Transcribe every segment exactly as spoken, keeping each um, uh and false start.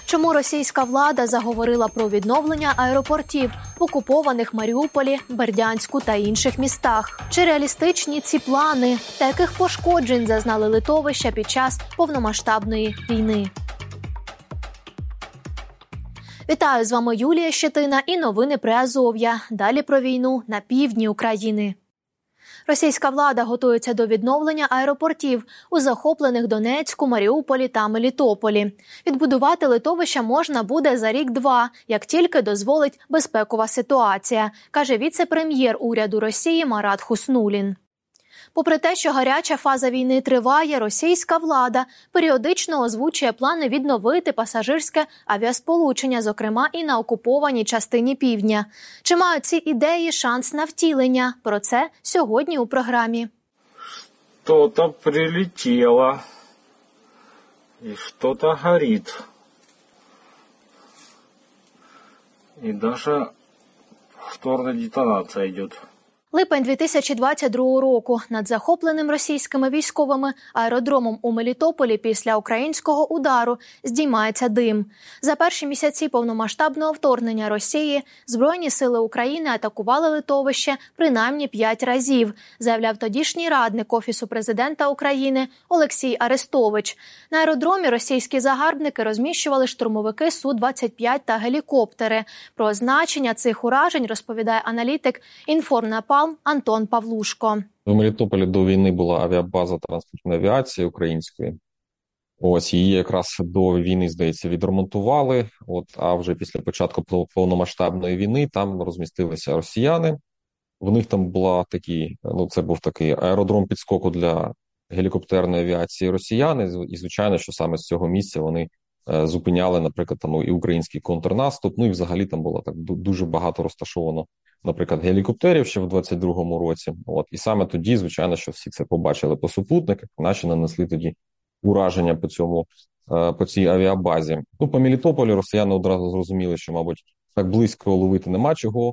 Чому російська влада заговорила про відновлення аеропортів в окупованих Маріуполі, Бердянську та інших містах? Чи реалістичні ці плани? Та яких пошкоджень зазнали литовища під час повномасштабної війни? Вітаю, з вами Юлія Щетина і новини Приазов'я. Далі про війну на півдні України. Російська влада готується до відновлення аеропортів у захоплених Донецьку, Маріуполі та Мелітополі. Відбудувати литовища можна буде за рік-два, як тільки дозволить безпекова ситуація, каже віце-прем'єр уряду Росії Марат Хуснуллін. Попри те, що гаряча фаза війни триває, російська влада періодично озвучує плани відновити пасажирське авіасполучення, зокрема і на окупованій частині півдня. Чи мають ці ідеї шанс на втілення? Про це сьогодні у програмі. Что-то прилетело, и что-то горит. И даже повторная детонация идет. Липень дві тисячі двадцять другого року. Над захопленим російськими військовими аеродромом у Мелітополі після українського удару здіймається дим. За перші місяці повномасштабного вторгнення Росії Збройні сили України атакували литовище принаймні п'ять разів, заявляв тодішній радник Офісу президента України Олексій Арестович. На аеродромі російські загарбники розміщували штурмовики Су двадцять п'ять та гелікоптери. Про значення цих уражень розповідає аналітик «Інформнапалм» Антон Павлушко. В Мелітополі до війни була авіабаза транспортної авіації української. Ось її якраз до війни, здається, відремонтували. От, а вже після початку повномасштабної війни там розмістилися росіяни. В них там була такі, ну це був такий аеродром підскоку для гелікоптерної авіації росіяни. І звичайно, що саме з цього місця вони е, зупиняли, наприклад, там, ну, і український контрнаступ. Ну і взагалі там було так дуже багато розташовано, наприклад, гелікоптерів ще в двадцять другому році. От. І саме тоді, звичайно, що всі це побачили по супутниках, наші нанесли тоді ураження по цьому, по цій авіабазі. Ну, по Мелітополі росіяни одразу зрозуміли, що, мабуть, так близько ловити нема чого,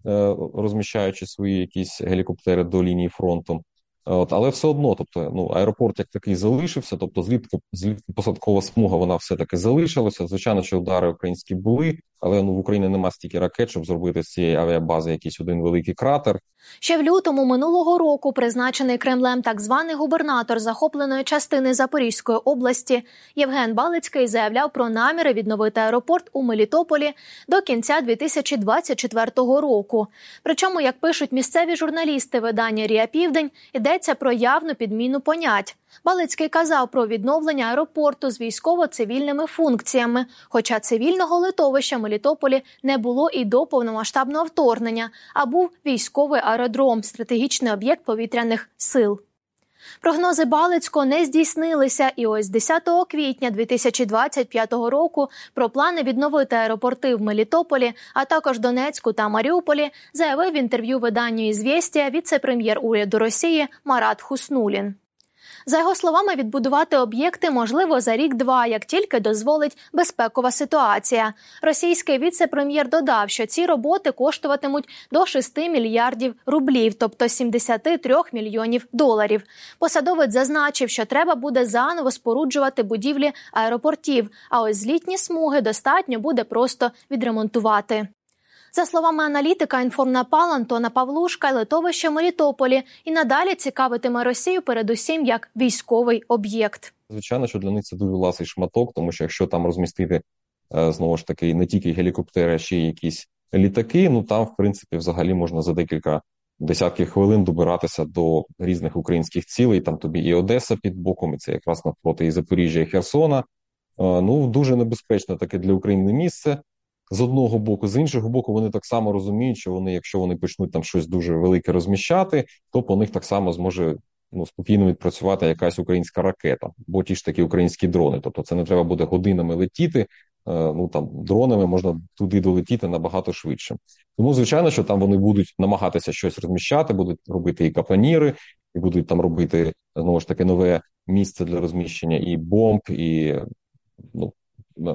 розміщаючи свої якісь гелікоптери до лінії фронту. От, але все одно, тобто, ну, аеропорт як такий залишився, тобто злітко, злітно-посадкова смуга, вона все-таки залишилася. Звичайно, що удари українські були, але ну, в Україні нема стільки ракет, щоб зробити з цієї авіабази якийсь один великий кратер. Ще в лютому минулого року призначений Кремлем так званий губернатор захопленої частини Запорізької області Євген Балицький заявляв про наміри відновити аеропорт у Мелітополі до кінця дві тисячі двадцять четвертого року. Причому, як пишуть місцеві журналісти видання «Ріа Південь», йдеться про явну підміну понять. Балицький казав про відновлення аеропорту з військово-цивільними функціями, хоча цивільного литовища в Мелітополі не було і до повномасштабного вторгнення, а був військовий аеродром – стратегічний об'єкт повітряних сил. Прогнози Балицького не здійснилися, і ось десятого квітня дві тисячі двадцять п'ятого року про плани відновити аеропорти в Мелітополі, а також Донецьку та Маріуполі, заявив в інтерв'ю виданню «Ізвєстія» віце-прем'єр уряду Росії Марат Хуснуллін. За його словами, відбудувати об'єкти можливо за рік-два, як тільки дозволить безпекова ситуація. Російський віце-прем'єр додав, що ці роботи коштуватимуть до шести мільярдів рублів, тобто сімдесят три мільйонів доларів. Посадовець зазначив, що треба буде заново споруджувати будівлі аеропортів, а ось злітні смуги достатньо буде просто відремонтувати. За словами аналітика «Інформнапалм» Антона Павлушка, литовище в Мелітополі і надалі цікавитиме Росію передусім як військовий об'єкт. Звичайно, що для них це дуже ласий шматок, тому що якщо там розмістити, знову ж таки, не тільки гелікоптери, а ще й якісь літаки, ну там, в принципі, взагалі можна за декілька десятків хвилин добиратися до різних українських цілей. Там тобі і Одеса під боком, і це якраз навпроти і Запоріжжя, і Херсона. Ну, дуже небезпечне таке для України місце. З одного боку, з іншого боку, вони так само розуміють, що вони, якщо вони почнуть там щось дуже велике розміщати, то по них так само зможе ну, спокійно відпрацювати якась українська ракета, бо ті ж такі українські дрони. Тобто це не треба буде годинами летіти, ну там дронами можна туди долетіти набагато швидше. Тому, звичайно, що там вони будуть намагатися щось розміщати, будуть робити і капоніри, і будуть там робити, знову ж таки, нове місце для розміщення і бомб, і ну,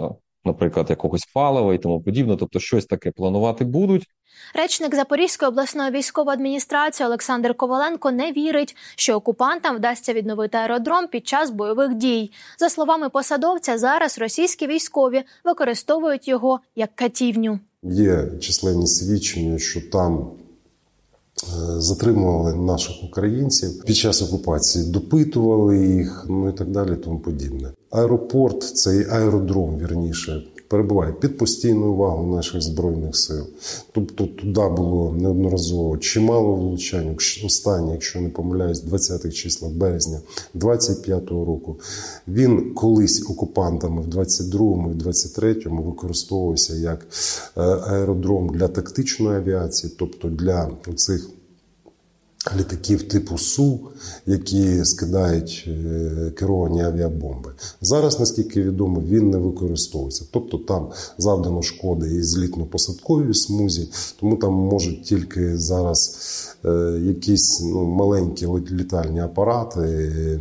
наприклад, якогось палива і тому подібне. Тобто щось таке планувати будуть. Речник Запорізької обласної військової адміністрації Олександр Коваленко не вірить, що окупантам вдасться відновити аеродром під час бойових дій. За словами посадовця, зараз російські військові використовують його як катівню. Є численні свідчення, що там затримували наших українців під час окупації, допитували їх, ну і так далі, тому подібне. Аеропорт, цей аеродром, вірніше, перебуває під постійною увагою наших Збройних сил. Тобто туди було неодноразово чимало влучань. Останнє, якщо не помиляюсь, двадцятих числах березня двадцять п'ятого року. Він колись окупантами в двадцять другому і двадцять третьому використовувався як аеродром для тактичної авіації, тобто для цих літаків типу Су, які скидають керовані авіабомби. Зараз, наскільки відомо, він не використовується. Тобто там завдано шкоди і злітно-посадковій смузі, тому там можуть тільки зараз е, якісь ну, маленькі літальні апарати е,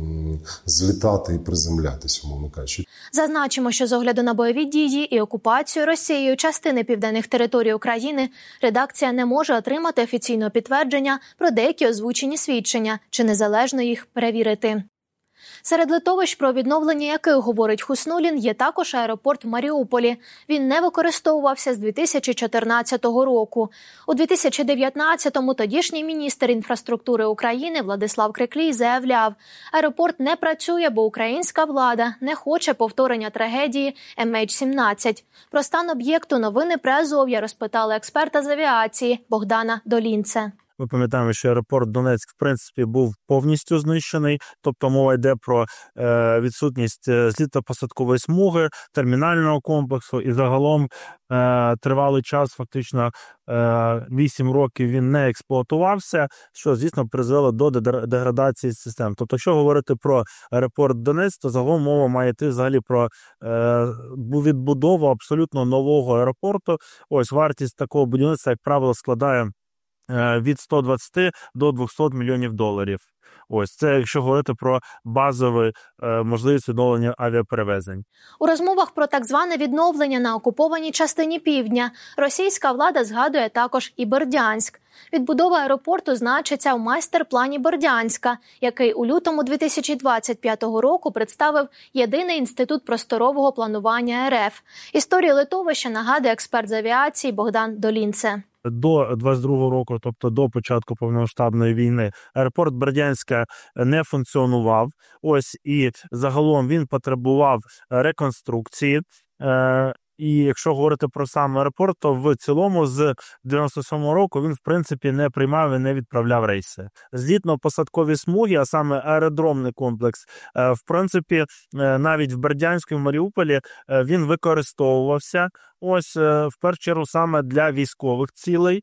злітати і приземлятися, умовно кажучи. Зазначимо, що з огляду на бойові дії і окупацію Росією частини південних територій України, редакція не може отримати офіційного підтвердження про деякі озвучені свідчення, чи незалежно їх перевірити. Серед литовищ, про відновлення яких говорить Хуснуллін, є також аеропорт в Маріуполі. Він не використовувався з дві тисячі чотирнадцятого року. У дві тисячі дев'ятнадцятому тодішній міністр інфраструктури України Владислав Криклій заявляв, аеропорт не працює, бо українська влада не хоче повторення трагедії Ем Ейч сімнадцять. Про стан об'єкту новини Приазов'я розпитали експерта з авіації Богдана Долінце. Ми пам'ятаємо, що аеропорт Донецьк, в принципі, був повністю знищений, тобто мова йде про е, відсутність злітно-посадкової смуги, термінального комплексу, і загалом е, тривалий час, фактично е, вісім років він не експлуатувався, що, звісно, призвело до деградації систем. Тобто, якщо говорити про аеропорт Донецьк, то загалом мова має йти взагалі про е, відбудову абсолютно нового аеропорту. Ось вартість такого будівництва, як правило, складає від ста двадцяти до двохсот мільйонів доларів. Ось це, якщо говорити про базові е, можливість відновлення авіаперевезень. У розмовах про так зване відновлення на окупованій частині півдня російська влада згадує також і Бердянськ. Відбудова аеропорту значиться в майстер-плані Бердянська, який у лютому дві тисячі двадцять п'ятого року представив Єдиний інститут просторового планування Ер Еф. Історію литовища нагадує експерт з авіації Богдан Долінце. До двадцять другого року, тобто до початку повномасштабної війни, аеропорт Бердянська не функціонував. Ось, і загалом він потребував реконструкції. І якщо говорити про сам аеропорт, то в цілому з дев'яносто сьомого року він, в принципі, не приймав і не відправляв рейси. Злітно-посадкові смуги, а саме аеродромний комплекс, в принципі, навіть в Бердянську і в Маріуполі він використовувався. Ось, в першу чергу, саме для військових цілей.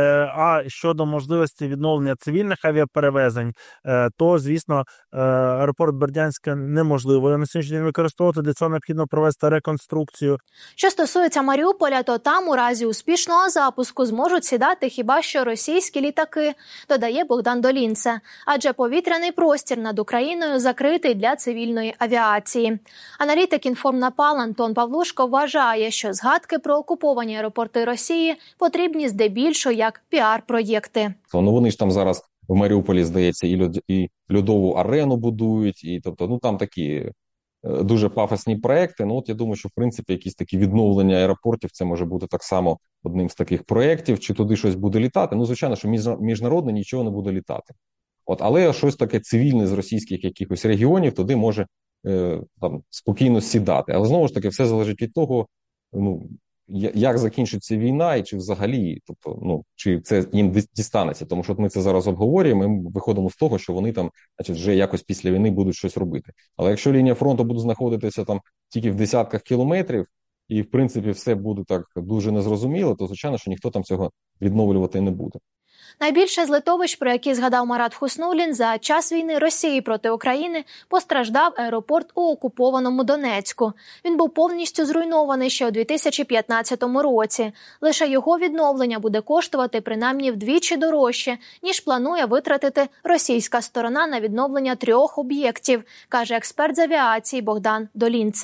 А щодо можливості відновлення цивільних авіаперевезень, то, звісно, аеропорт Бердянська неможливо на сьогоднішній день використовувати. Для цього необхідно провести реконструкцію. Що стосується Маріуполя, то там у разі успішного запуску зможуть сідати хіба що російські літаки, додає Богдан Долінце. Адже повітряний простір над Україною закритий для цивільної авіації. Аналітик «Інформнапал» Антон Павлушко вважає, що згадки про окуповані аеропорти Росії потрібні здебільшого як піар-проєкти. Ну вони ж там зараз в Маріуполі, здається, і, льод, і льодову арену будують, і тобто, ну там такі дуже пафосні проекти. Ну от я думаю, що в принципі якісь такі відновлення аеропортів це може бути так само одним з таких проєктів. Чи туди щось буде літати? Ну звичайно, що міжнародне нічого не буде літати. От, але щось таке цивільне з російських якихось регіонів туди може е, там спокійно сідати. Але знову ж таки, все залежить від того, ну як закінчиться війна, і чи взагалі, тобто, ну чи це їм дістанеться, тому що от ми це зараз обговорюємо. І ми виходимо з того, що вони там, значить, вже якось після війни будуть щось робити. Але якщо лінія фронту буде знаходитися там тільки в десятках кілометрів, і в принципі все буде так дуже незрозуміло, то звичайно, що ніхто там цього відновлювати не буде. Найбільше з литовищ, про які згадав Марат Хуснуллін, за час війни Росії проти України постраждав аеропорт у окупованому Донецьку. Він був повністю зруйнований ще у дві тисячі п'ятнадцятому році. Лише його відновлення буде коштувати принаймні вдвічі дорожче, ніж планує витратити російська сторона на відновлення трьох об'єктів, каже експерт з авіації Богдан Долінце.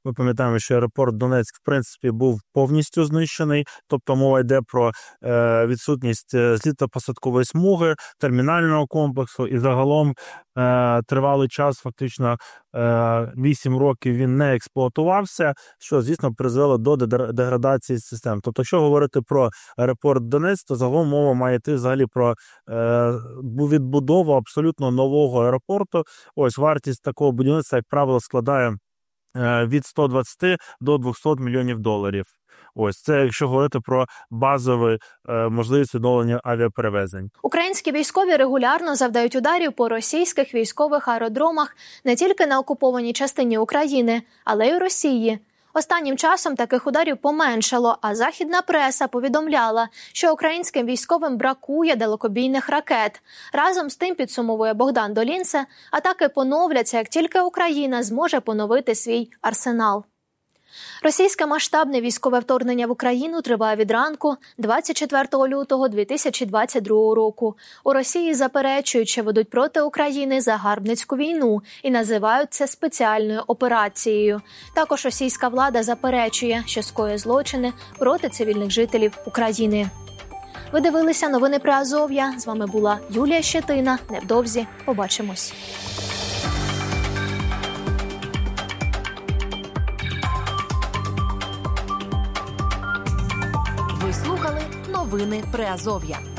Ми пам'ятаємо, що аеропорт Донецьк, в принципі, був повністю знищений, тобто мова йде про е, відсутність злітно-посадкової смуги, термінального комплексу, і загалом е, тривалий час, фактично е, вісім років він не експлуатувався, що, звісно, призвело до деградації систем. Тобто, якщо говорити про аеропорт Донецьк, то загалом мова має йти взагалі про е, відбудову абсолютно нового аеропорту. Ось вартість такого будівництва, як правило, складає е, від ста двадцяти до двохсот мільйонів доларів. Ось це, якщо говорити про базові е, можливість відновлення авіаперевезень. Українські військові регулярно завдають ударів по російських військових аеродромах не тільки на окупованій частині України, але й у Росії. Останнім часом таких ударів поменшало, а західна преса повідомляла, що українським військовим бракує далекобійних ракет. Разом з тим, підсумовує Богдан Долінце, атаки поновляться, як тільки Україна зможе поновити свій арсенал. Російське масштабне військове вторгнення в Україну триває від ранку двадцять четвертого лютого дві тисячі двадцять другого року. У Росії заперечують, що ведуть проти України загарбницьку війну і називають це спеціальною операцією. Також російська влада заперечує, що скоює злочини проти цивільних жителів України. Ви дивилися новини про Азов'я. З вами була Юлія Щетина. Невдовзі побачимось. Ви слухали новини Приазов'я.